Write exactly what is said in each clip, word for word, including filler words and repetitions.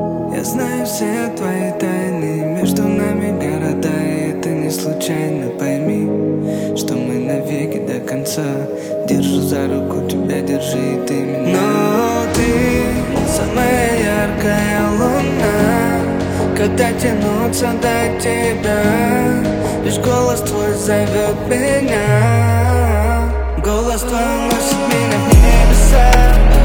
Я знаю все твои тайны, между нами города, и это не случайно. Пойми, что мы навеки до конца. Держу за руку, тебя держи и ты меня. Но ты самая яркая луна, когда тянуться до тебя. Лишь голос твой зовет меня, голос твой уносит меня в небеса.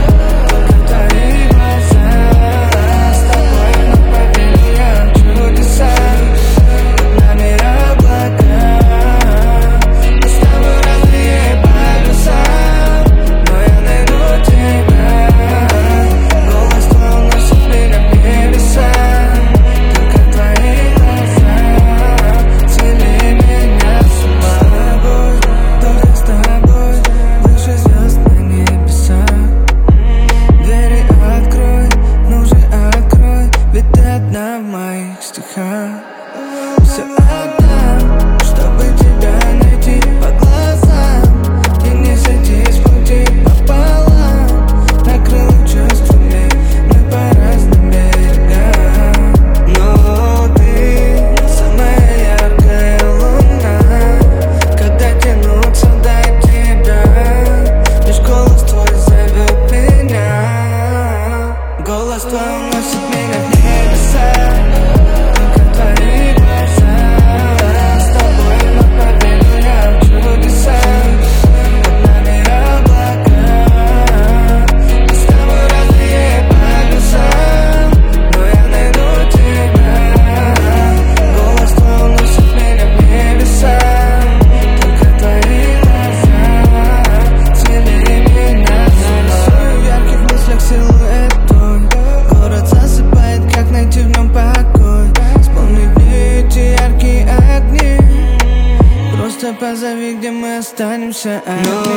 В моих стихах все отдам, чтобы тебя найти по глазам. И не сойти с пути пополам. Накрыл чувствами мы по разным берегам. Но ты самая яркая луна, когда тянуться до тебя. Лишь голос твой зовет меня, голос твой уносит меня в небеса. Позови, где мы останемся одни.